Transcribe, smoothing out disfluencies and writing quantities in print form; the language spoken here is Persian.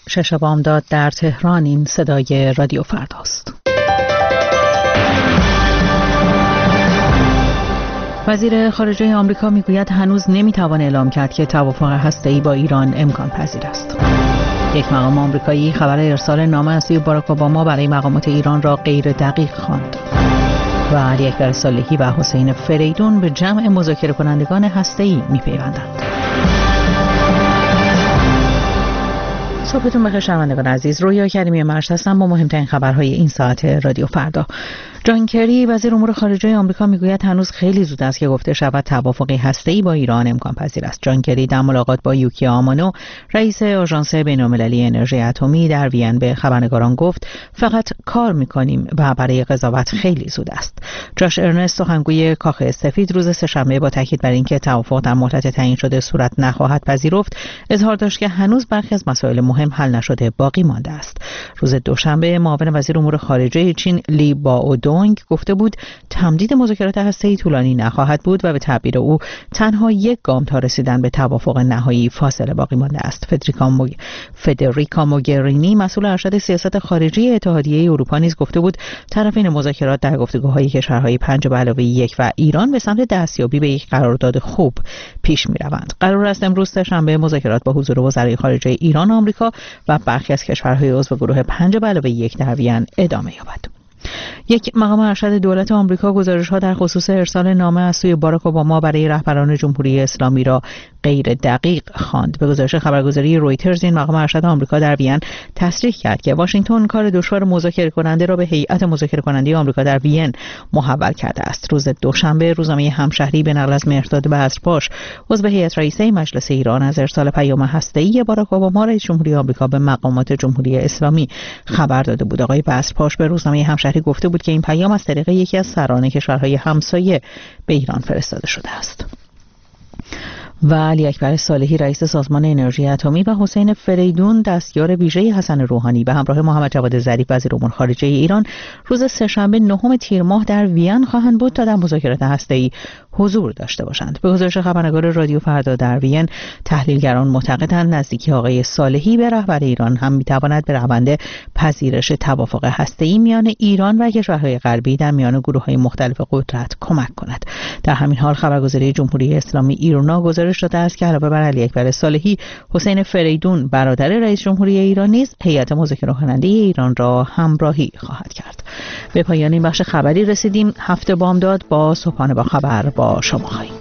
6 بامداد در تهران. این صدای رادیو فرداست. وزیر خارجه آمریکا میگوید هنوز نمیتوان اعلام کرد که توافق هسته‌ای با ایران امکان پذیر است. یک مقام آمریکایی خبر ارسال نامه از سوی باراک اوباما برای مقامات ایران را غیر دقیق خواند. و علی اکبر صالحی و حسین فریدون به جمع مذاکره کنندگان هسته‌ای میپیوندند. صبحتون بخیر شنوندگان عزیز. رویا کریمی مرشد هستم با مهمترین خبرهای این ساعت رادیو فردا. جان کری وزیر امور خارجه آمریکا میگوید هنوز خیلی زود است که گفته شود توافقی هسته‌ای با ایران امکان پذیر است. جان کری در ملاقات با یوکی آمانو رئیس آژانس بین‌المللی انرژی اتمی در وین به خبرنگاران گفت فقط کار می‌کنیم و برای قضاوت خیلی زود است. جاش ارنست سخنگوی کاخ سفید روز سه‌شنبه با تاکید بر اینکه توافق در مدت تعیین شده صورت نخواهد پذیرفت اظهار داشت که هنوز برخی از مسائل مهم حل نشده باقی مانده است. روز دوشنبه معاون وزیر امور خارجه چین لی باودونگ گفته بود تمدید مذاکرات هسته‌ای طولانی نخواهد بود و به تعبیر او تنها یک گام تا رسیدن به توافق نهایی فاصله باقی مانده است. فدریکا موگرینی مسئول ارشد سیاست خارجی اتحادیه اروپا نیز گفته بود طرفین مذاکرات در گفتگوهای کشورهای 5+1 و ایران به سمت دستیابی به یک قرارداد خوب پیش می‌روند. قرار است امروز سه‌شنبه مذاکرات با حضور وزرای خارجه ایران، آمریکا و برخی از کشورهای عضو گروه 5+1 در وین ادامه یابد. یک مقام ارشد دولت آمریکا گزارش‌ها در خصوص ارسال نامه از سوی باراک اوباما برای رهبران جمهوری اسلامی را غیر دقیق خواند. به گزارش خبرگزاری رویترز این مقام ارشد آمریکا در وین تصریح کرد که واشنگتن کار دشوار مذاکره کننده را به هیئت مذاکره کننده آمریکا در وین محول کرده است. روز دوشنبه روزنامه همشهری به نقل از مهرداد بزرپاش عضو هیئت رئیسه مجلس ایران از ارسال پیام هسته‌ای باراک اوباما رئیس جمهوری آمریکا به مقامات جمهوری اسلامی خبر داده بود. آقای بزرپاش به روزنامه همشهری گفته بود که این پیام از طریق یکی از سران کشورهای همسایه به ایران فرستاده شده است. و علی اکبر صالحی رئیس سازمان انرژی اتمی و حسین فریدون دستیار ویژه حسن روحانی به همراه محمد جواد ظریف وزیر امور خارجه ایران روز سه‌شنبه 9 تیر ماه در وین خواهند بود تا در مذاکرات هسته‌ای حضور داشته باشند. به گزارش خبرنگار رادیو فردا در وین تحلیلگران معتقدند نزدیکی آقای صالحی به رهبر ایران هم میتواند به روند پذیرش توافق هسته‌ای میان ایران و کشورهای غربی در میان گروه‌های مختلف قدرت کمک کند. در همین حال خبرگزاری جمهوری اسلامی ایرنا گزارش داده است که علاوه بر علی اکبر صالحی، حسین فریدون برادر رئیس جمهوری ایران نیز هیئت مذاکره کننده ایران را همراهی خواهد کرد. به پایان این بخش خبری رسیدیم. هفته بامداد با صبحانه با خبر با شما خواهیم.